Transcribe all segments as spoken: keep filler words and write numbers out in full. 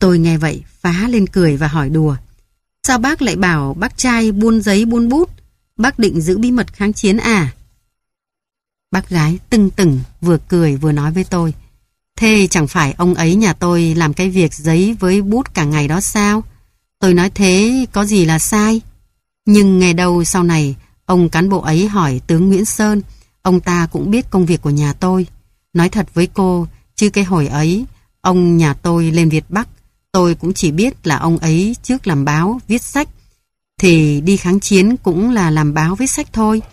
Tôi nghe vậy phá lên cười và hỏi đùa. Sao bác lại bảo bác trai buôn giấy buôn bút? Bác định giữ bí mật kháng chiến à? Bác gái tưng tửng vừa cười vừa nói với tôi. Thế chẳng phải ông ấy nhà tôi làm cái việc giấy với bút cả ngày đó sao? Tôi nói thế có gì là sai. Nhưng nghe đâu sau này ông cán bộ ấy hỏi tướng Nguyễn Sơn, ông ta cũng biết công việc của nhà tôi. Nói thật với cô, chứ cái hồi ấy ông nhà tôi lên Việt Bắc, tôi cũng chỉ biết là ông ấy trước làm báo viết sách, thì đi kháng chiến cũng là làm báo viết sách thôi.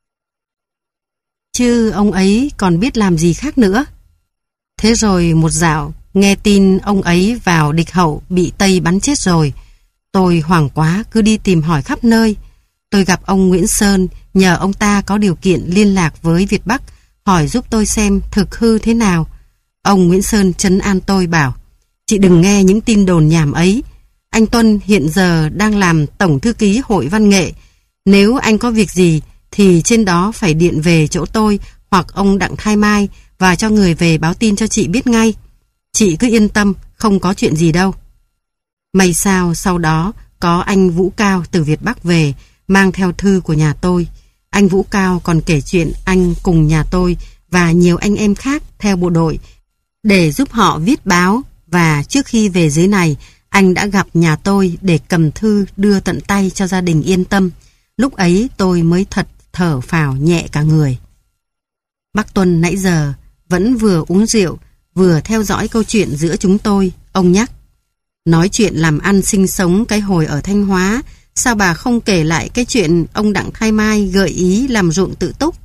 Chứ ông ấy còn biết làm gì khác nữa. Thế rồi một dạo nghe tin ông ấy vào địch hậu bị Tây bắn chết rồi. Tôi hoảng quá cứ đi tìm hỏi khắp nơi. Tôi gặp ông Nguyễn Sơn, nhờ ông ta có điều kiện liên lạc với Việt Bắc, hỏi giúp tôi xem thực hư thế nào. Ông Nguyễn Sơn trấn an tôi bảo, chị đừng nghe những tin đồn nhảm ấy. Anh Tuân hiện giờ đang làm tổng thư ký Hội Văn nghệ. Nếu anh có việc gì thì trên đó phải điện về chỗ tôi hoặc ông Đặng Thái Mai và cho người về báo tin cho chị biết ngay. Chị cứ yên tâm, không có chuyện gì đâu. May sao sau đó có anh Vũ Cao từ Việt Bắc về, mang theo thư của nhà tôi. Anh Vũ Cao còn kể chuyện anh cùng nhà tôi và nhiều anh em khác theo bộ đội để giúp họ viết báo, và trước khi về dưới này, anh đã gặp nhà tôi để cầm thư đưa tận tay cho gia đình yên tâm. Lúc ấy tôi mới thật thở phào nhẹ cả người. Bác Tuân nãy giờ vẫn vừa uống rượu, vừa theo dõi câu chuyện giữa chúng tôi. Ông nhắc, nói chuyện làm ăn sinh sống cái hồi ở Thanh Hóa, sao bà không kể lại cái chuyện ông Đặng Thái Mai gợi ý làm ruộng tự túc?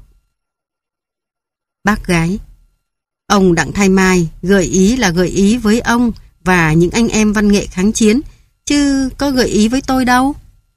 Bác gái, ông Đặng Thái Mai gợi ý là gợi ý với ông và những anh em văn nghệ kháng chiến, chứ có gợi ý với tôi đâu.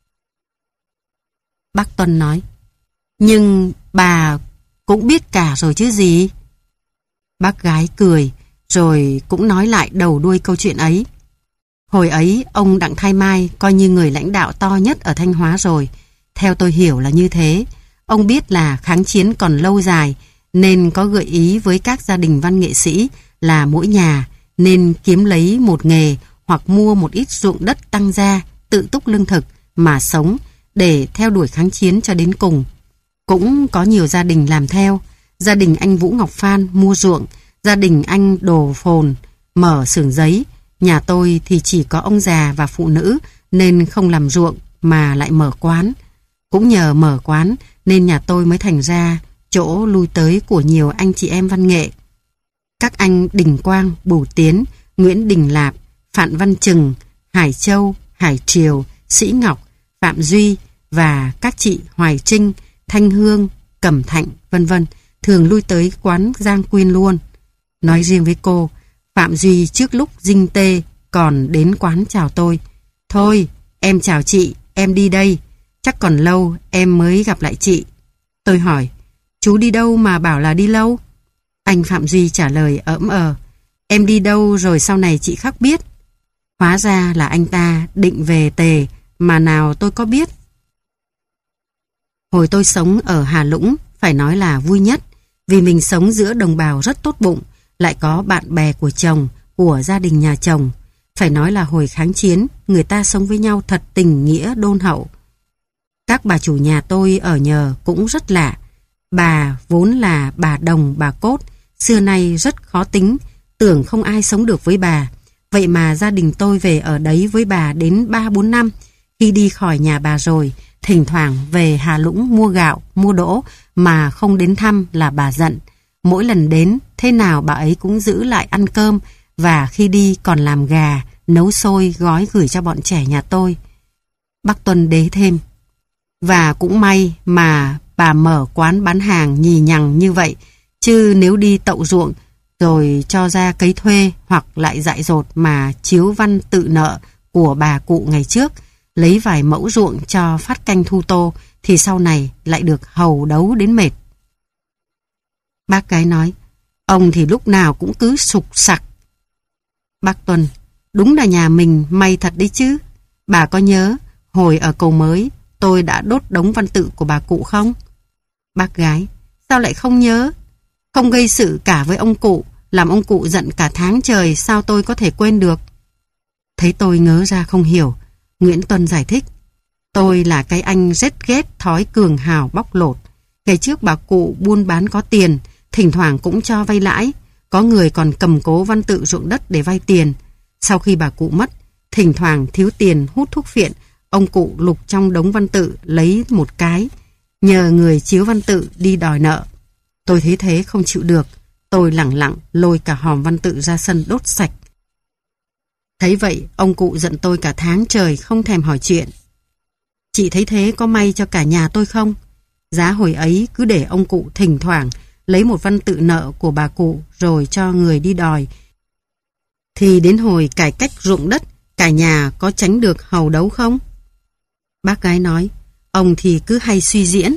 Bác Tuân nói, nhưng bà cũng biết cả rồi chứ gì. Bác gái cười, rồi cũng nói lại đầu đuôi câu chuyện ấy. Hồi ấy, ông Đặng Thái Mai coi như người lãnh đạo to nhất ở Thanh Hóa rồi. Theo tôi hiểu là như thế. Ông biết là kháng chiến còn lâu dài, nên có gợi ý với các gia đình văn nghệ sĩ là mỗi nhà nên kiếm lấy một nghề hoặc mua một ít ruộng đất tăng gia, tự túc lương thực mà sống để theo đuổi kháng chiến cho đến cùng. Cũng có nhiều gia đình làm theo. Gia đình anh Vũ Ngọc Phan mua ruộng, gia đình anh Đồ Phồn mở xưởng giấy. Nhà tôi thì chỉ có ông già và phụ nữ nên không làm ruộng mà lại mở quán. Cũng nhờ mở quán nên nhà tôi mới thành ra chỗ lui tới của nhiều anh chị em văn nghệ. Các anh Đình Quang, Bửu Tiến, Nguyễn Đình Lạp, Phạm Văn Trừng, Hải Châu, Hải Triều, Sĩ Ngọc, Phạm Duy và các chị Hoài Trinh, Thanh Hương, Cẩm Thạnh, vân vân thường lui tới quán Giang Quyên luôn. Nói riêng với cô, Phạm Duy trước lúc dinh tê còn đến quán chào tôi. Thôi, em chào chị, em đi đây. Chắc còn lâu em mới gặp lại chị. Tôi hỏi, chú đi đâu mà bảo là đi lâu? Anh Phạm Duy trả lời ỡm ờ, em đi đâu rồi sau này chị khắc biết. Hóa ra là anh ta định về Tề mà nào tôi có biết. Hồi tôi sống ở Hà Lũng phải nói là vui nhất, vì mình sống giữa đồng bào rất tốt bụng, lại có bạn bè của chồng, của gia đình nhà chồng. Phải nói là hồi kháng chiến, người ta sống với nhau thật tình nghĩa đôn hậu. Các bà chủ nhà tôi ở nhờ cũng rất lạ. Bà vốn là bà đồng bà cốt, xưa nay rất khó tính, tưởng không ai sống được với bà. Vậy mà gia đình tôi về ở đấy với bà đến ba bốn năm. Khi đi khỏi nhà bà rồi, thỉnh thoảng về Hà Lũng mua gạo, mua đỗ mà không đến thăm là bà giận. Mỗi lần đến, thế nào bà ấy cũng giữ lại ăn cơm, và khi đi còn làm gà, nấu xôi gói gửi cho bọn trẻ nhà tôi. Bác Tuân đế thêm, và cũng may mà bà mở quán bán hàng nhì nhằng như vậy, chứ nếu đi tậu ruộng rồi cho ra cấy thuê hoặc lại dại dột mà chiếu văn tự nợ của bà cụ ngày trước, lấy vài mẫu ruộng cho phát canh thu tô, thì sau này lại được hầu đấu đến mệt. Bác gái nói, ông thì lúc nào cũng cứ sục sặc. Bác Tuân, đúng là nhà mình may thật đấy chứ. Bà có nhớ hồi ở Cầu Mới tôi đã đốt đống văn tự của bà cụ không? Bác gái, sao lại không nhớ? Không gây sự cả với ông cụ, làm ông cụ giận cả tháng trời, sao tôi có thể quên được? Thấy tôi ngớ ra không hiểu, Nguyễn Tuân giải thích. Tôi là cái anh rất ghét thói cường hào bóc lột. Ngày trước bà cụ buôn bán có tiền, thỉnh thoảng cũng cho vay lãi. Có người còn cầm cố văn tự ruộng đất để vay tiền. Sau khi bà cụ mất, thỉnh thoảng thiếu tiền hút thuốc phiện, ông cụ lục trong đống văn tự lấy một cái, nhờ người chiếu văn tự đi đòi nợ. Tôi thấy thế không chịu được, tôi lẳng lặng lôi cả hòm văn tự ra sân đốt sạch. Thấy vậy, ông cụ giận tôi cả tháng trời không thèm hỏi chuyện. Chị thấy thế có may cho cả nhà tôi không? Giá hồi ấy cứ để ông cụ thỉnh thoảng lấy một văn tự nợ của bà cụ rồi cho người đi đòi. Thì đến hồi cải cách ruộng đất, cả nhà có tránh được hầu đấu không? Bác gái nói, ông thì cứ hay suy diễn.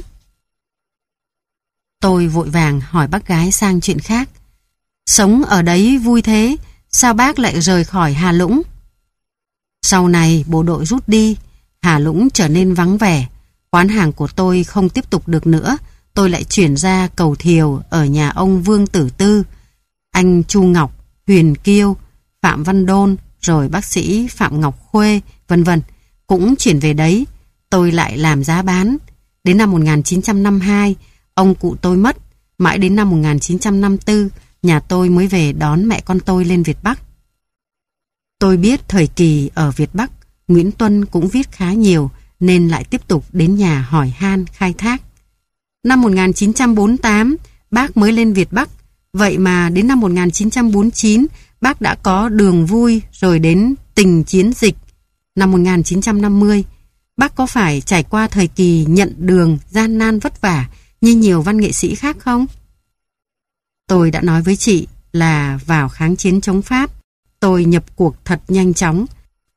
Tôi vội vàng hỏi bác gái sang chuyện khác. Sống ở đấy vui thế, sao bác lại rời khỏi Hà Lũng? Sau này bộ đội rút đi, Hà Lũng trở nên vắng vẻ. Quán hàng của tôi không tiếp tục được nữa, tôi lại chuyển ra Cầu Thiều ở nhà ông Vương Tử Tư, anh Chu Ngọc, Huyền Kiêu, Phạm Văn Đôn, rồi bác sĩ Phạm Ngọc Khuê, vân vân. Cũng chuyển về đấy, tôi lại làm giá bán. Đến năm một nghìn chín trăm năm mươi hai, ông cụ tôi mất. Mãi đến năm một nghìn chín trăm năm mươi tư, nhà tôi mới về đón mẹ con tôi lên Việt Bắc. Tôi biết thời kỳ ở Việt Bắc, Nguyễn Tuân cũng viết khá nhiều, nên lại tiếp tục đến nhà hỏi han khai thác. Năm một nghìn chín trăm bốn mươi tám, bác mới lên Việt Bắc. Vậy mà đến năm một nghìn chín trăm bốn mươi chín, bác đã có Đường Vui rồi đến Tình Chiến Dịch. Năm một nghìn chín trăm năm mươi, bác có phải trải qua thời kỳ nhận đường gian nan vất vả như nhiều văn nghệ sĩ khác không? Tôi đã nói với chị là vào kháng chiến chống Pháp, tôi nhập cuộc thật nhanh chóng.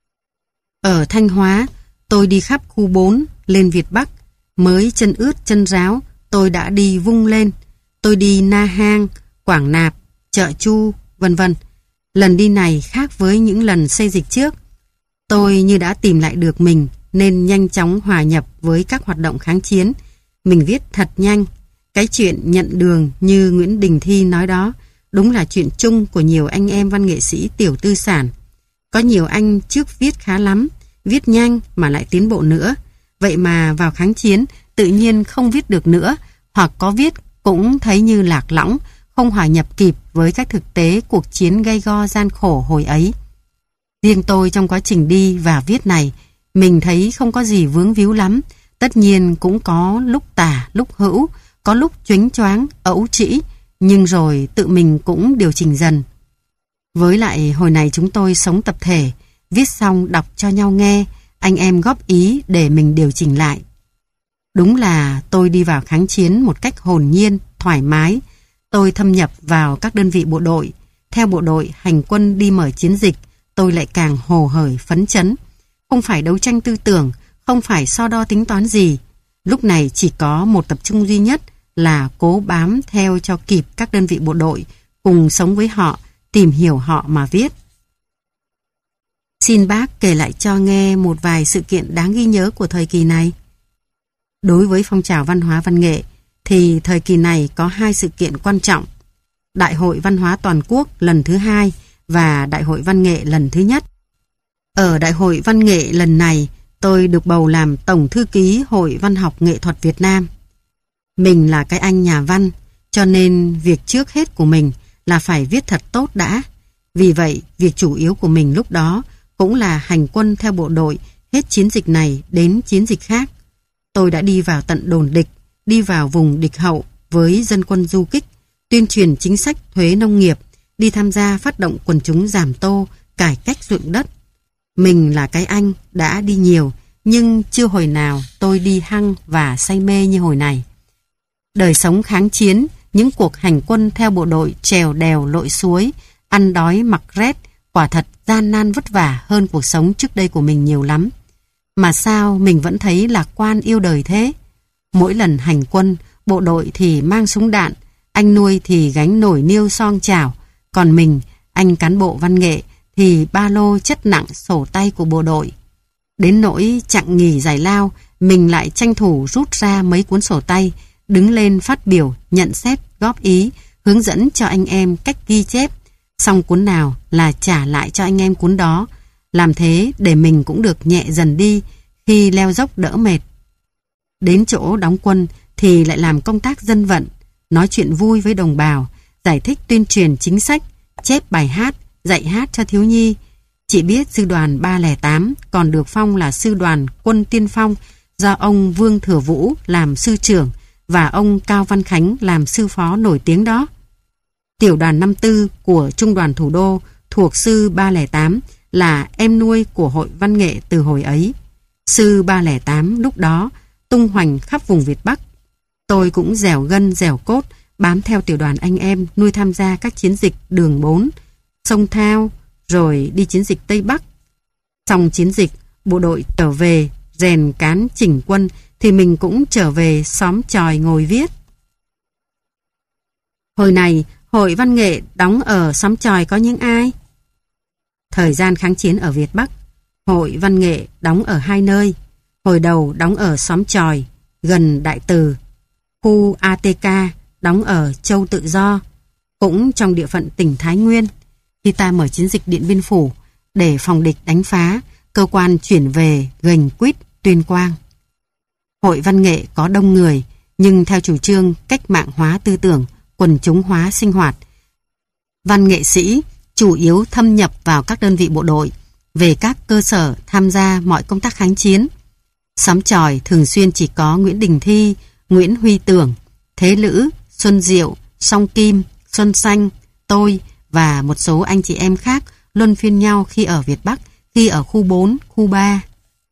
Ở Thanh Hóa, tôi đi khắp khu bốn, lên Việt Bắc. Mới chân ướt chân ráo, tôi đã đi vung lên. Tôi đi Na Hang, Quảng Nạp, Chợ Chu, vân vân. Lần đi này khác với những lần xây dịch trước. Tôi như đã tìm lại được mình, nên nhanh chóng hòa nhập với các hoạt động kháng chiến. Mình viết thật nhanh. Cái chuyện nhận đường như Nguyễn Đình Thi nói đó, đúng là chuyện chung của nhiều anh em văn nghệ sĩ tiểu tư sản. Có nhiều anh trước viết khá lắm, viết nhanh mà lại tiến bộ nữa. Vậy mà vào kháng chiến tự nhiên không viết được nữa, hoặc có viết cũng thấy như lạc lõng, không hòa nhập kịp với các thực tế cuộc chiến gay go gian khổ hồi ấy. Riêng tôi trong quá trình đi và viết này, mình thấy không có gì vướng víu lắm. Tất nhiên cũng có lúc tả, lúc hữu, có lúc chónh choáng, ẩu trĩ, nhưng rồi tự mình cũng điều chỉnh dần. Với lại hồi này chúng tôi sống tập thể, viết xong đọc cho nhau nghe, anh em góp ý để mình điều chỉnh lại. Đúng là tôi đi vào kháng chiến một cách hồn nhiên, thoải mái. Tôi thâm nhập vào các đơn vị bộ đội. Theo bộ đội hành quân đi mở chiến dịch, tôi lại càng hồ hởi phấn chấn. Không phải đấu tranh tư tưởng, không phải so đo tính toán gì. Lúc này chỉ có một tập trung duy nhất là cố bám theo cho kịp các đơn vị bộ đội, cùng sống với họ, tìm hiểu họ mà viết. Xin bác kể lại cho nghe một vài sự kiện đáng ghi nhớ của thời kỳ này. Đối với phong trào văn hóa văn nghệ, thì thời kỳ này có hai sự kiện quan trọng. Đại hội Văn hóa Toàn quốc lần thứ hai và Đại hội Văn nghệ lần thứ nhất. Ở Đại hội Văn nghệ lần này, tôi được bầu làm Tổng Thư ký Hội Văn học Nghệ thuật Việt Nam. Mình là cái anh nhà văn, cho nên việc trước hết của mình là phải viết thật tốt đã. Vì vậy, việc chủ yếu của mình lúc đó cũng là hành quân theo bộ đội hết chiến dịch này đến chiến dịch khác. Tôi đã đi vào tận đồn địch, đi vào vùng địch hậu với dân quân du kích, tuyên truyền chính sách thuế nông nghiệp, đi tham gia phát động quần chúng giảm tô, cải cách ruộng đất. Mình là cái anh đã đi nhiều, nhưng chưa hồi nào tôi đi hăng và say mê như hồi này. Đời sống kháng chiến, những cuộc hành quân theo bộ đội trèo đèo lội suối, ăn đói mặc rét, quả thật gian nan vất vả hơn cuộc sống trước đây của mình nhiều lắm. Mà sao mình vẫn thấy lạc quan yêu đời thế? Mỗi lần hành quân, bộ đội thì mang súng đạn, anh nuôi thì gánh nồi niêu son chảo, còn mình, anh cán bộ văn nghệ, thì ba lô chất nặng sổ tay của bộ đội. Đến nỗi chặng nghỉ giải lao, mình lại tranh thủ rút ra mấy cuốn sổ tay, đứng lên phát biểu, nhận xét, góp ý, hướng dẫn cho anh em cách ghi chép. Xong cuốn nào là trả lại cho anh em cuốn đó, làm thế để mình cũng được nhẹ dần đi khi leo dốc đỡ mệt. Đến chỗ đóng quân thì lại làm công tác dân vận, nói chuyện vui với đồng bào, giải thích tuyên truyền chính sách, chép bài hát, dạy hát cho thiếu nhi. Chỉ biết sư đoàn ba không tám còn được phong là sư đoàn quân tiên phong do ông Vương Thừa Vũ làm sư trưởng và ông Cao Văn Khánh làm sư phó nổi tiếng đó. Tiểu đoàn năm tư của Trung đoàn Thủ đô thuộc sư ba không tám là em nuôi của hội văn nghệ từ hồi ấy. Sư ba không tám lúc đó tung hoành khắp vùng Việt Bắc. Tôi cũng dẻo gân dẻo cốt bám theo tiểu đoàn anh em nuôi tham gia các chiến dịch đường bốn, sông Thao, rồi đi chiến dịch Tây Bắc. Xong chiến dịch, bộ đội trở về rèn cán chỉnh quân thì mình cũng trở về xóm chòi ngồi viết. Hồi này, hội văn nghệ đóng ở xóm chòi có những ai? Thời gian kháng chiến ở Việt Bắc, hội văn nghệ đóng ở hai nơi. Hồi đầu đóng ở xóm chòi, gần Đại Từ. Khu a tê ca đóng ở Châu Tự Do, cũng trong địa phận tỉnh Thái Nguyên. Khi ta mở chiến dịch Điện Biên Phủ để phòng địch đánh phá, cơ quan chuyển về Gành Quýt, Tuyên Quang. Hội văn nghệ có đông người, nhưng theo chủ trương cách mạng hóa tư tưởng, quần chúng hóa sinh hoạt. Văn nghệ sĩ chủ yếu thâm nhập vào các đơn vị bộ đội, về các cơ sở tham gia mọi công tác kháng chiến. Xóm chòi thường xuyên chỉ có Nguyễn Đình Thi, Nguyễn Huy Tưởng, Thế Lữ, Xuân Diệu, Song Kim, Xuân Xanh, tôi và một số anh chị em khác luân phiên nhau khi ở Việt Bắc, khi ở khu bốn, khu ba.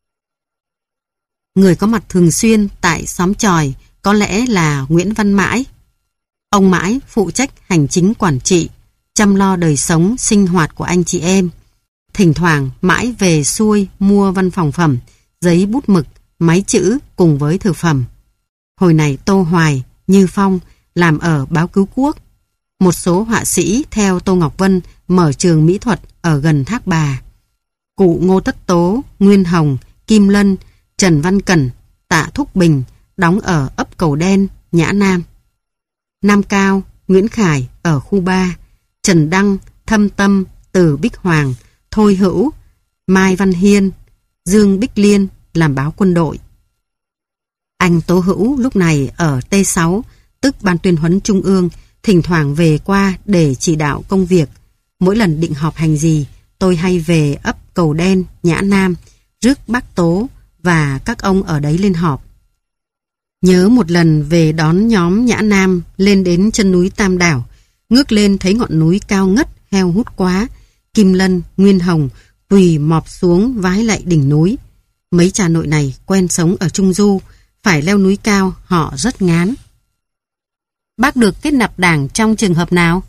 Người có mặt thường xuyên tại xóm chòi có lẽ là Nguyễn Văn Mãi. Ông Mãi phụ trách hành chính quản trị, chăm lo đời sống sinh hoạt của anh chị em. Thỉnh thoảng Mãi về xuôi mua văn phòng phẩm, giấy bút mực, máy chữ cùng với thực phẩm. Hồi này Tô Hoài, Như Phong làm ở Báo Cứu Quốc. Một số họa sĩ theo Tô Ngọc Vân mở trường mỹ thuật ở gần Thác Bà. Cụ Ngô Tất Tố, Nguyên Hồng, Kim Lân, Trần Văn Cẩn, Tạ Thúc Bình đóng ở ấp Cầu Đen, Nhã Nam. Nam Cao, Nguyễn Khải ở khu ba, Trần Đăng, Thâm Tâm, Từ Bích Hoàng, Thôi Hữu, Mai Văn Hiên, Dương Bích Liên làm báo quân đội. Anh Tố Hữu lúc này ở T sáu, tức Ban tuyên huấn Trung ương, thỉnh thoảng về qua để chỉ đạo công việc. Mỗi lần định họp hành gì, tôi hay về ấp Cầu Đen, Nhã Nam, rước bác Tố và các ông ở đấy lên họp. Nhớ một lần về đón nhóm Nhã Nam lên đến chân núi Tam Đảo, ngước lên thấy ngọn núi cao ngất, heo hút quá. Kim Lân, Nguyên Hồng quỳ mọp xuống vái lạy đỉnh núi. Mấy cha nội này quen sống ở Trung Du, phải leo núi cao họ rất ngán. Bác được kết nạp đảng trong trường hợp nào?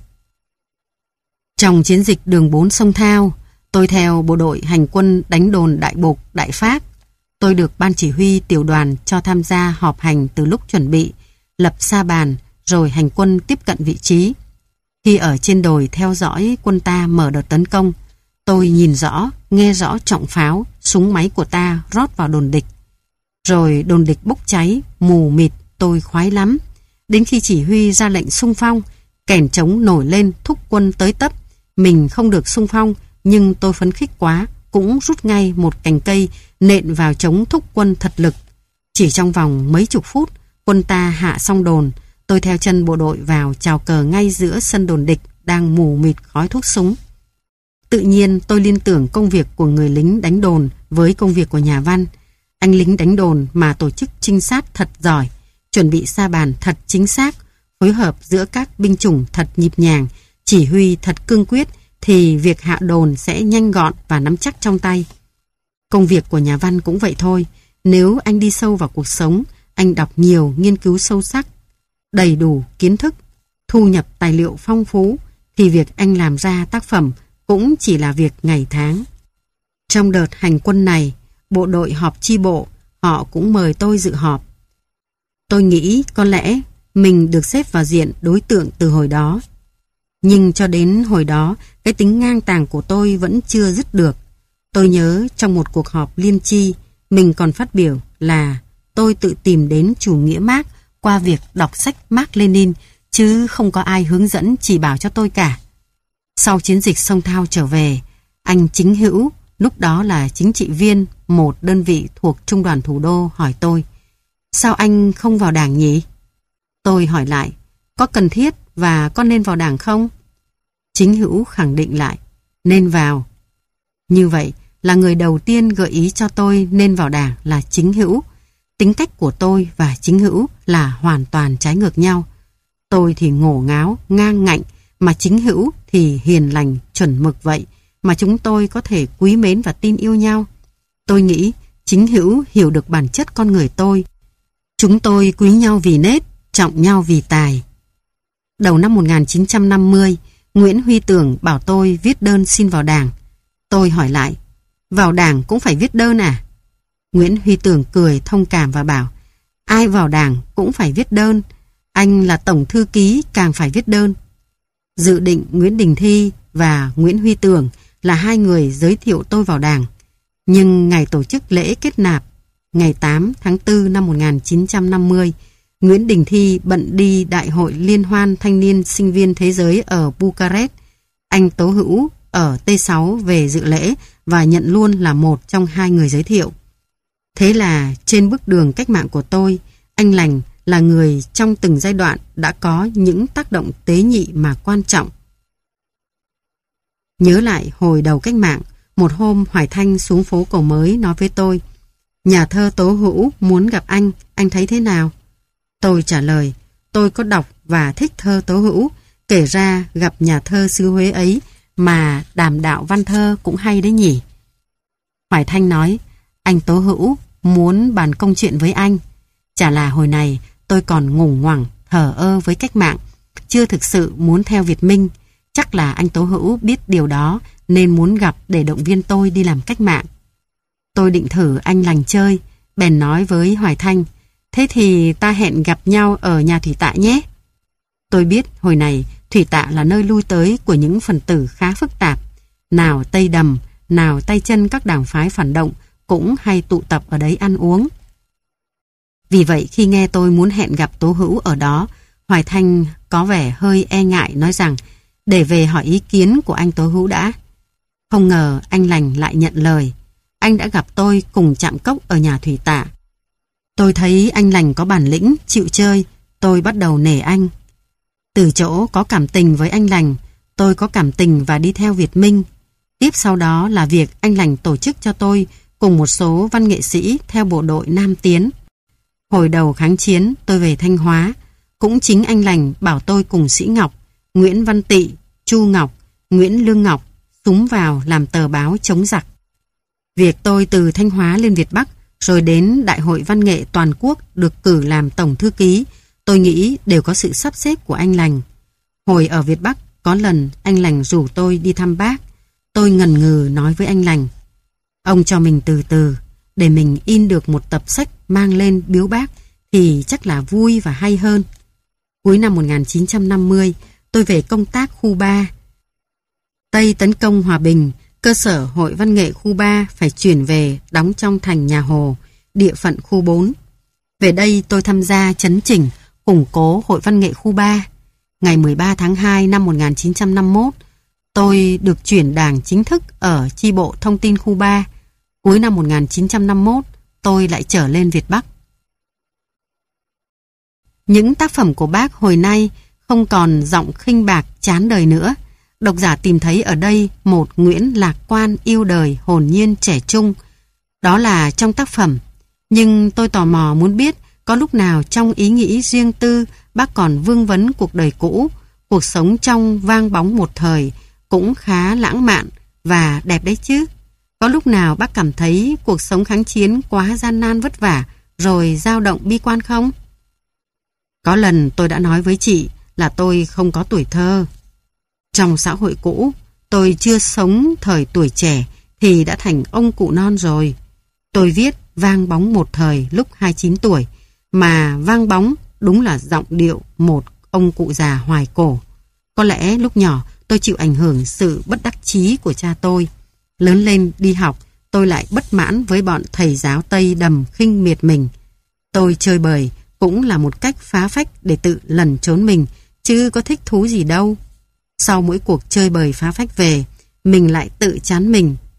Trong chiến dịch đường bốn sông Thao, tôi theo bộ đội hành quân đánh đồn Đại Bục, Đại Pháp. Tôi được ban chỉ huy tiểu đoàn cho tham gia họp hành từ lúc chuẩn bị, lập sa bàn, rồi hành quân tiếp cận vị trí. Khi ở trên đồi theo dõi quân ta mở đợt tấn công, tôi nhìn rõ, nghe rõ trọng pháo, súng máy của ta rót vào đồn địch. Rồi đồn địch bốc cháy, mù mịt, tôi khoái lắm. Đến khi chỉ huy ra lệnh xung phong, kèn trống nổi lên thúc quân tới tấp. Mình không được xung phong, nhưng tôi phấn khích quá, cũng rút ngay một cành cây nện vào trống thúc quân thật lực. Chỉ trong vòng mấy chục phút, quân ta hạ xong đồn. Tôi theo chân bộ đội vào chào cờ ngay giữa sân đồn địch đang mù mịt khói thuốc súng. Tự nhiên tôi liên tưởng công việc của người lính đánh đồn với công việc của nhà văn. Anh lính đánh đồn mà tổ chức trinh sát thật giỏi, chuẩn bị sa bàn thật chính xác, phối hợp giữa các binh chủng thật nhịp nhàng, chỉ huy thật cương quyết, thì việc hạ đồn sẽ nhanh gọn và nắm chắc trong tay. Công việc của nhà văn cũng vậy thôi. Nếu anh đi sâu vào cuộc sống, anh đọc nhiều, nghiên cứu sâu sắc, đầy đủ kiến thức, thu nhập tài liệu phong phú, thì việc anh làm ra tác phẩm cũng chỉ là việc ngày tháng. Trong đợt hành quân này, bộ đội họp chi bộ, họ cũng mời tôi dự họp. Tôi nghĩ có lẽ mình được xếp vào diện đối tượng từ hồi đó. Nhưng cho đến hồi đó, cái tính ngang tàng của tôi vẫn chưa dứt được. Tôi nhớ trong một cuộc họp liên chi, mình còn phát biểu là tôi tự tìm đến chủ nghĩa Mác qua việc đọc sách Mác Lênin, chứ không có ai hướng dẫn chỉ bảo cho tôi cả. Sau chiến dịch sông Thao trở về, anh Chính Hữu, lúc đó là chính trị viên một đơn vị thuộc Trung đoàn Thủ đô, hỏi tôi: sao anh không vào đảng nhỉ? Tôi hỏi lại: có cần thiết và có nên vào đảng không? Chính Hữu khẳng định lại: nên vào. Như vậy là người đầu tiên gợi ý cho tôi nên vào đảng là Chính Hữu. Tính cách của tôi và Chính Hữu là hoàn toàn trái ngược nhau. Tôi thì ngổ ngáo, ngang ngạnh, mà Chính Hữu thì hiền lành, chuẩn mực vậy, mà chúng tôi có thể quý mến và tin yêu nhau. Tôi nghĩ Chính Hữu hiểu được bản chất con người tôi. Chúng tôi quý nhau vì nết, trọng nhau vì tài. Đầu năm một nghìn chín trăm năm mươi, Nguyễn Huy Tưởng bảo tôi viết đơn xin vào đảng. Tôi hỏi lại: vào đảng cũng phải viết đơn à? Nguyễn Huy Tưởng cười thông cảm và bảo: ai vào đảng cũng phải viết đơn. Anh là tổng thư ký càng phải viết đơn. Dự định Nguyễn Đình Thi và Nguyễn Huy Tưởng là hai người giới thiệu tôi vào đảng. Nhưng ngày tổ chức lễ kết nạp, ngày tám tháng tư năm một nghìn chín trăm năm mươi, Nguyễn Đình Thi bận đi Đại hội Liên hoan Thanh niên Sinh viên Thế giới ở Bucharest. Anh Tố Hữu ở T sáu về dự lễ và nhận luôn là một trong hai người giới thiệu. Thế là trên bước đường cách mạng của tôi, anh Lành là người trong từng giai đoạn đã có những tác động tế nhị mà quan trọng. Nhớ lại hồi đầu cách mạng, một hôm Hoài Thanh xuống phố Cầu Mới nói với tôi: nhà thơ Tố Hữu muốn gặp anh, anh thấy thế nào? Tôi trả lời: tôi có đọc và thích thơ Tố Hữu, kể ra gặp nhà thơ xứ Huế ấy mà đàm đạo văn thơ cũng hay đấy nhỉ. Hoài Thanh nói: anh Tố Hữu muốn bàn công chuyện với anh. Chả là hồi này tôi còn ngủng ngoẳng, thờ ơ với cách mạng, chưa thực sự muốn theo Việt Minh. Chắc là anh Tố Hữu biết điều đó nên muốn gặp để động viên tôi đi làm cách mạng. Tôi định thử anh Lành chơi, bèn nói với Hoài Thanh: thế thì ta hẹn gặp nhau ở nhà Thủy Tạ nhé. Tôi biết hồi này Thủy Tạ là nơi lui tới của những phần tử khá phức tạp. Nào Tây Đầm, nào tay chân các đảng phái phản động cũng hay tụ tập ở đấy ăn uống. Vì vậy khi nghe tôi muốn hẹn gặp Tố Hữu ở đó, Hoài Thanh có vẻ hơi e ngại, nói rằng để về hỏi ý kiến của anh Tố Hữu đã. Không ngờ anh Lành lại nhận lời. Anh đã gặp tôi cùng chạm cốc ở nhà Thủy Tạ. Tôi thấy anh Lành có bản lĩnh, chịu chơi, tôi bắt đầu nể anh. Từ chỗ có cảm tình với anh Lành, tôi có cảm tình và đi theo Việt Minh. Tiếp sau đó là việc anh Lành tổ chức cho tôi cùng một số văn nghệ sĩ theo bộ đội Nam Tiến. Hồi đầu kháng chiến tôi về Thanh Hóa, cũng chính anh Lành bảo tôi cùng Sĩ Ngọc, Nguyễn Văn Tị, Chu Ngọc, Nguyễn Lương Ngọc súng vào làm tờ báo chống giặc. Việc tôi từ Thanh Hóa lên Việt Bắc rồi đến Đại hội Văn nghệ Toàn quốc được cử làm tổng thư ký, tôi nghĩ đều có sự sắp xếp của anh Lành. Hồi ở Việt Bắc, có lần anh Lành rủ tôi đi thăm Bác. Tôi ngần ngừ nói với anh Lành: ông cho mình từ từ, để mình in được một tập sách mang lên biếu Bác thì chắc là vui và hay hơn. Cuối năm một nghìn chín trăm năm mươi, tôi về công tác khu ba. Tây tấn công Hòa Bình, cơ sở Hội Văn nghệ khu ba phải chuyển về đóng trong thành Nhà Hồ, địa phận khu bốn. Về đây tôi tham gia chấn chỉnh, củng cố Hội Văn nghệ khu ba. Ngày mười ba tháng hai năm một nghìn chín trăm năm mươi mốt, tôi được chuyển đảng chính thức ở chi bộ thông tin khu ba. Cuối năm một nghìn chín trăm năm mươi mốt, tôi lại trở lên Việt Bắc. Những tác phẩm của Bác hồi nay không còn giọng khinh bạc chán đời nữa. Độc giả tìm thấy ở đây một Nguyễn lạc quan, yêu đời, hồn nhiên, trẻ trung. Đó là trong tác phẩm. Nhưng tôi tò mò muốn biết có lúc nào trong ý nghĩ riêng tư Bác còn vương vấn cuộc đời cũ, cuộc sống trong vang bóng một thời cũng khá lãng mạn và đẹp đấy chứ. Có lúc nào Bác cảm thấy cuộc sống kháng chiến quá gian nan vất vả rồi dao động bi quan không? Có lần tôi đã nói với chị là tôi không có tuổi thơ. Trong xã hội cũ, tôi chưa sống thời tuổi trẻ thì đã thành ông cụ non rồi. Tôi viết vang bóng một thời lúc hai mươi chín tuổi, mà vang bóng đúng là giọng điệu một ông cụ già hoài cổ. Có lẽ lúc nhỏ tôi chịu ảnh hưởng sự bất đắc chí của cha tôi. Lớn lên đi học, tôi lại bất mãn với bọn thầy giáo Tây Đầm khinh miệt mình. Tôi chơi bời cũng là một cách phá phách để tự lẩn trốn mình, chứ có thích thú gì đâu. Sau mỗi cuộc chơi bời phá phách về, mình lại tự chán mình,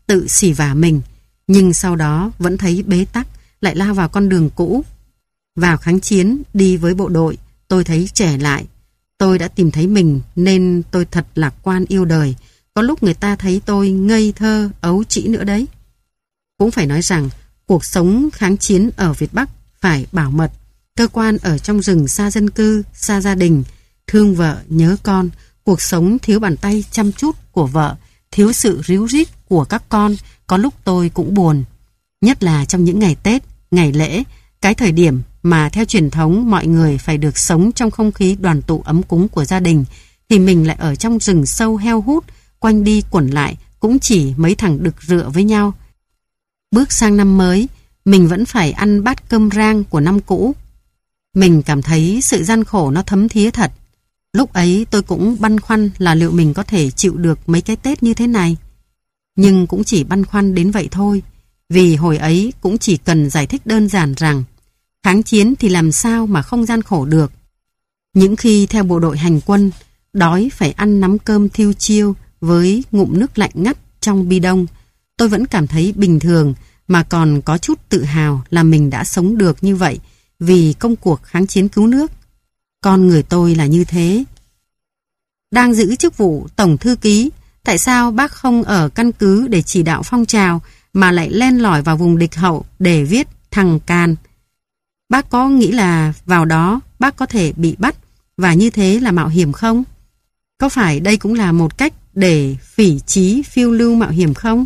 tự xỉ vả mình, nhưng sau đó vẫn thấy bế tắc, lại lao vào con đường cũ. Vào kháng chiến, đi với bộ đội, tôi thấy trẻ lại. Tôi đã tìm thấy mình nên tôi thật lạc quan yêu đời. Có lúc người ta thấy tôi ngây thơ, ấu trĩ nữa đấy. Cũng phải nói rằng, cuộc sống kháng chiến ở Việt Bắc phải bảo mật. Cơ quan ở trong rừng xa dân cư, xa gia đình, thương vợ, nhớ con. Cuộc sống thiếu bàn tay chăm chút của vợ, thiếu sự ríu rít của các con. Có lúc tôi cũng buồn. Nhất là trong những ngày Tết, ngày lễ, cái thời điểm mà theo truyền thống mọi người phải được sống trong không khí đoàn tụ ấm cúng của gia đình, thì mình lại ở trong rừng sâu heo hút, quanh đi quẩn lại cũng chỉ mấy thằng đực rựa với nhau. Bước sang năm mới, mình vẫn phải ăn bát cơm rang của năm cũ. Mình cảm thấy sự gian khổ nó thấm thía thật. Lúc ấy tôi cũng băn khoăn là liệu mình có thể chịu được mấy cái Tết như thế này. Nhưng cũng chỉ băn khoăn đến vậy thôi, vì hồi ấy cũng chỉ cần giải thích đơn giản rằng kháng chiến thì làm sao mà không gian khổ được. Những khi theo bộ đội hành quân, đói phải ăn nắm cơm thiêu chiêu với ngụm nước lạnh ngắt trong bi đông, tôi vẫn cảm thấy bình thường mà còn có chút tự hào là mình đã sống được như vậy vì công cuộc kháng chiến cứu nước. Con người tôi là như thế. Đang giữ chức vụ Tổng Thư ký, tại sao bác không ở căn cứ để chỉ đạo phong trào mà lại len lỏi vào vùng địch hậu để viết thằng Càn? Bác có nghĩ là vào đó bác có thể bị bắt và như thế là mạo hiểm không? Có phải đây cũng là một cách để phỉ chí phiêu lưu mạo hiểm không?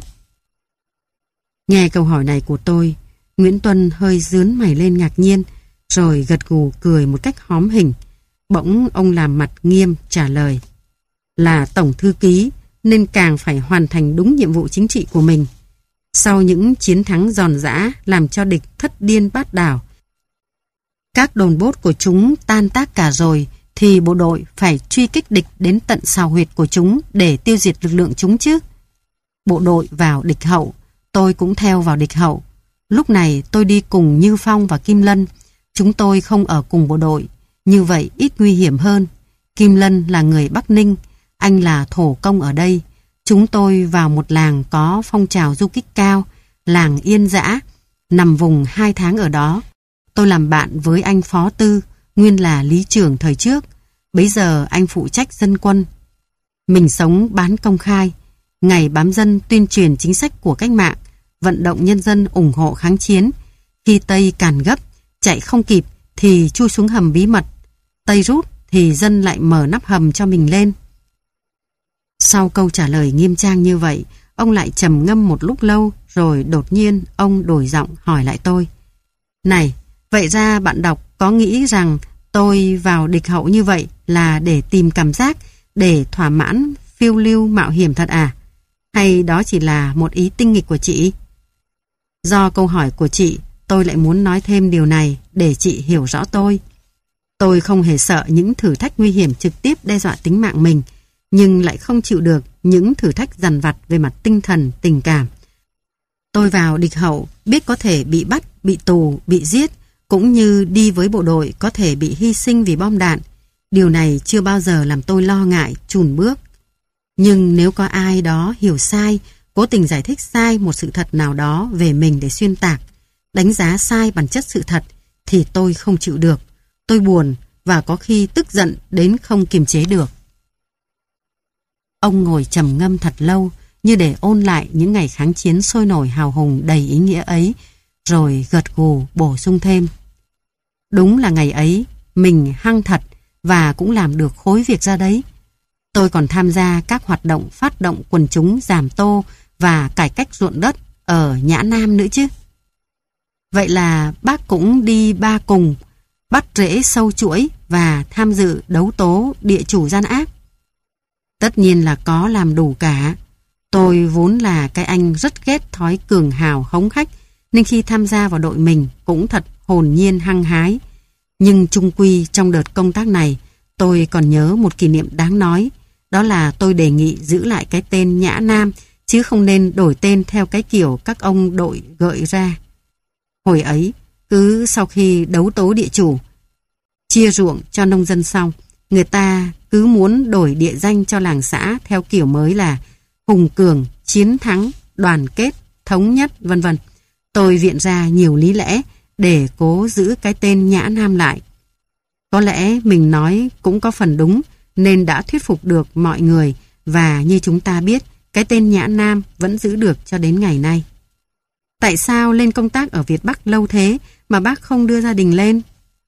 Nghe câu hỏi này của tôi, Nguyễn Tuân hơi rướn mày lên ngạc nhiên, rồi gật gù cười một cách hóm hình. Bỗng ông làm mặt nghiêm trả lời: là Tổng Thư ký nên càng phải hoàn thành đúng nhiệm vụ chính trị của mình. Sau những chiến thắng giòn giã làm cho địch thất điên bát đảo, các đồn bốt của chúng tan tác cả rồi, thì bộ đội phải truy kích địch đến tận sào huyệt của chúng để tiêu diệt lực lượng chúng chứ. Bộ đội vào địch hậu, tôi cũng theo vào địch hậu. Lúc này tôi đi cùng Như Phong và Kim Lân. Chúng tôi không ở cùng bộ đội, như vậy ít nguy hiểm hơn. Kim Lân là người Bắc Ninh, anh là thổ công ở đây. Chúng tôi vào một làng có phong trào du kích cao, làng Yên Dã, nằm vùng hai tháng ở đó. Tôi làm bạn với anh Phó Tư, nguyên là lý trưởng thời trước. Bấy giờ anh phụ trách dân quân. Mình sống bán công khai, ngày bám dân tuyên truyền chính sách của cách mạng, vận động nhân dân ủng hộ kháng chiến. Khi Tây càn gấp, chạy không kịp thì chui xuống hầm bí mật. Tây rút thì dân lại mở nắp hầm cho mình lên. Sau câu trả lời nghiêm trang như vậy, ông lại trầm ngâm một lúc lâu, rồi đột nhiên ông đổi giọng hỏi lại tôi: này, vậy ra bạn đọc có nghĩ rằng tôi vào địch hậu như vậy là để tìm cảm giác, để thỏa mãn phiêu lưu mạo hiểm thật à? Hay đó chỉ là một ý tinh nghịch của chị? Do câu hỏi của chị, tôi lại muốn nói thêm điều này để chị hiểu rõ tôi. Tôi không hề sợ những thử thách nguy hiểm trực tiếp đe dọa tính mạng mình, nhưng lại không chịu được những thử thách dằn vặt về mặt tinh thần, tình cảm. Tôi vào địch hậu biết có thể bị bắt, bị tù, bị giết, cũng như đi với bộ đội có thể bị hy sinh vì bom đạn. Điều này chưa bao giờ làm tôi lo ngại, chùn bước. Nhưng nếu có ai đó hiểu sai, cố tình giải thích sai một sự thật nào đó về mình để xuyên tạc, đánh giá sai bản chất sự thật, thì tôi không chịu được. Tôi buồn và có khi tức giận đến không kiềm chế được. Ông ngồi trầm ngâm thật lâu, như để ôn lại những ngày kháng chiến sôi nổi hào hùng đầy ý nghĩa ấy, rồi gật gù bổ sung thêm: đúng là ngày ấy mình hăng thật và cũng làm được khối việc ra đấy. Tôi còn tham gia các hoạt động phát động quần chúng giảm tô và cải cách ruộng đất ở Nhã Nam nữa chứ. Vậy là bác cũng đi ba cùng, bắt rễ sâu chuỗi và tham dự đấu tố địa chủ gian ác? Tất nhiên là có làm đủ cả. Tôi vốn là cái anh rất ghét thói cường hào hống hách, nên khi tham gia vào đội mình cũng thật hồn nhiên hăng hái. Nhưng chung quy trong đợt công tác này, tôi còn nhớ một kỷ niệm đáng nói. Đó là tôi đề nghị giữ lại cái tên Nhã Nam, chứ không nên đổi tên theo cái kiểu các ông đội gợi ra. Hồi ấy, cứ sau khi đấu tố địa chủ, chia ruộng cho nông dân xong, người ta cứ muốn đổi địa danh cho làng xã theo kiểu mới là hùng cường, chiến thắng, đoàn kết, thống nhất, vân vân. Tôi viện ra nhiều lý lẽ để cố giữ cái tên Nhã Nam lại. Có lẽ mình nói cũng có phần đúng nên đã thuyết phục được mọi người, và như chúng ta biết, cái tên Nhã Nam vẫn giữ được cho đến ngày nay. Tại sao lên công tác ở Việt Bắc lâu thế mà bác không đưa gia đình lên?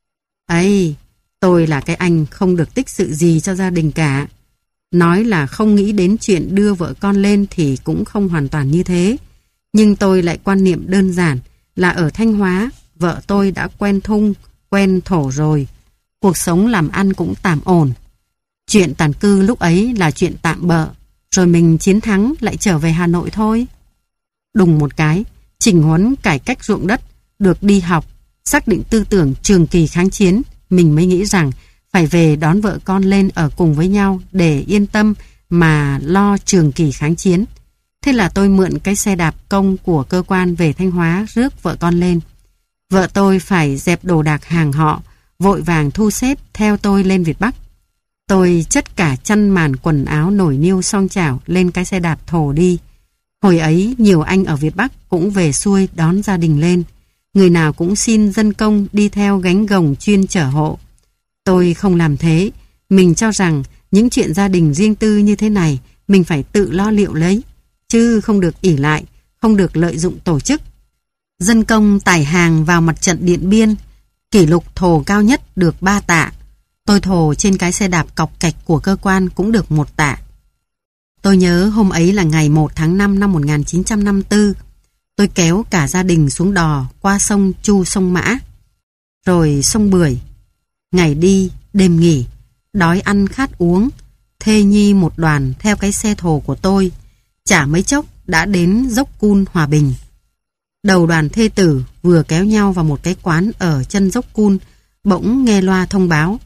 Ấy, tôi là cái anh không được tích sự gì cho gia đình cả. Nói là không nghĩ đến chuyện đưa vợ con lên thì cũng không hoàn toàn như thế. Nhưng tôi lại quan niệm đơn giản là ở Thanh Hóa, vợ tôi đã quen thung, quen thổ rồi. Cuộc sống làm ăn cũng tạm ổn. Chuyện tản cư lúc ấy là chuyện tạm bợ, rồi mình chiến thắng lại trở về Hà Nội thôi. Đùng một cái, chỉnh huấn cải cách ruộng đất, được đi học, xác định tư tưởng trường kỳ kháng chiến, mình mới nghĩ rằng phải về đón vợ con lên ở cùng với nhau để yên tâm mà lo trường kỳ kháng chiến. Thế là tôi mượn cái xe đạp công của cơ quan về Thanh Hóa rước vợ con lên. Vợ tôi phải dẹp đồ đạc hàng họ, vội vàng thu xếp theo tôi lên Việt Bắc. Tôi chất cả chăn màn quần áo nổi niêu song chảo lên cái xe đạp thổ đi. Hồi ấy nhiều anh ở Việt Bắc cũng về xuôi đón gia đình lên. Người nào cũng xin dân công đi theo gánh gồng chuyên chở hộ. Tôi không làm thế. Mình cho rằng những chuyện gia đình riêng tư như thế này mình phải tự lo liệu lấy, chứ không được ỷ lại, không được lợi dụng tổ chức. Dân công tải hàng vào mặt trận Điện Biên, kỷ lục thồ cao nhất được ba tạ. Tôi thồ trên cái xe đạp cọc cạch của cơ quan cũng được một tạ. Tôi nhớ hôm ấy là ngày một tháng năm năm một nghìn chín trăm năm mươi tư. Tôi kéo cả gia đình xuống đò qua sông Chu sông Mã, rồi sông Bưởi. Ngày đi, đêm nghỉ, đói ăn khát uống, thê nhi một đoàn theo cái xe thồ của tôi. Chả mấy chốc đã đến dốc Cun Hòa Bình. Đầu đoàn thê tử vừa kéo nhau vào một cái quán ở chân dốc Cun, bỗng nghe loa thông báo: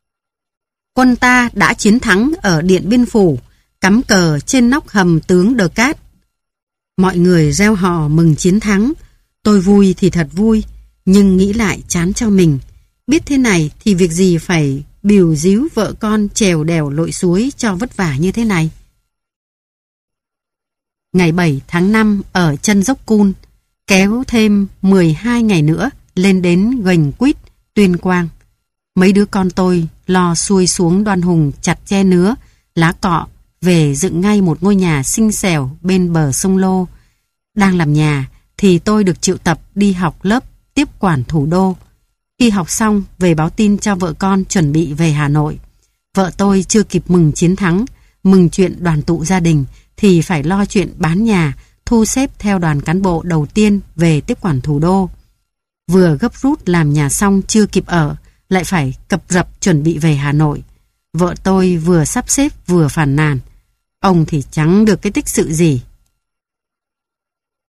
quân ta đã chiến thắng ở Điện Biên Phủ, cắm cờ trên nóc hầm tướng Đờ Cát. Mọi người reo hò mừng chiến thắng. Tôi vui thì thật vui, nhưng nghĩ lại chán cho mình. Biết thế này thì việc gì phải bìu díu vợ con trèo đèo lội suối cho vất vả như thế này. Ngày bảy tháng năm ở chân dốc Cun, kéo thêm mười hai ngày nữa lên đến Gành Quýt, Tuyên Quang. Mấy đứa con tôi lo xuôi xuống Đoan Hùng chặt tre nứa, lá cọ, về dựng ngay một ngôi nhà xinh xẻo bên bờ sông Lô. Đang làm nhà thì tôi được triệu tập đi học lớp tiếp quản thủ đô. Khi học xong về báo tin cho vợ con chuẩn bị về Hà Nội. Vợ tôi chưa kịp mừng chiến thắng, mừng chuyện đoàn tụ gia đình thì phải lo chuyện bán nhà, thu xếp theo đoàn cán bộ đầu tiên về tiếp quản thủ đô. Vừa gấp rút làm nhà xong chưa kịp ở, lại phải cập rập chuẩn bị về Hà Nội. Vợ tôi vừa sắp xếp vừa phàn nàn. Ông thì chẳng được cái tích sự gì,